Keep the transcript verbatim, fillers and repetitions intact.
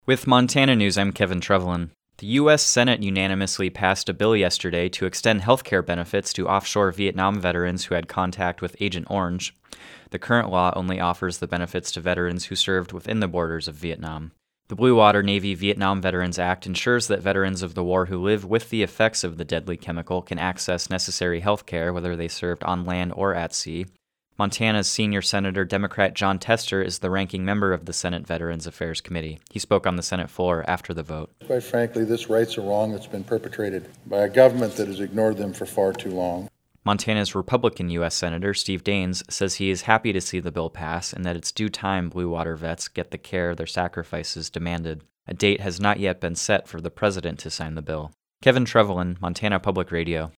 With Montana News, I'm Kevin Trevelyan. The U S Senate unanimously passed a bill yesterday to extend health care benefits to offshore Vietnam veterans who had contact with Agent Orange. The current law only offers the benefits to veterans who served within the borders of Vietnam. The Blue Water Navy Vietnam Veterans Act ensures that veterans of the war who live with the effects of the deadly chemical can access necessary health care whether they served on land or at sea. Montana's senior senator, Democrat Jon Tester, is the ranking member of the Senate Veterans Affairs Committee. He spoke on the Senate floor after the vote. Quite frankly, this right's a wrong that's been perpetrated by a government that has ignored them for far too long. Montana's Republican U S Senator, Steve Daines, says he is happy to see the bill pass and that it's due time Blue Water vets get the care their sacrifices demanded. A date has not yet been set for the president to sign the bill. Kevin Trevelyan, Montana Public Radio.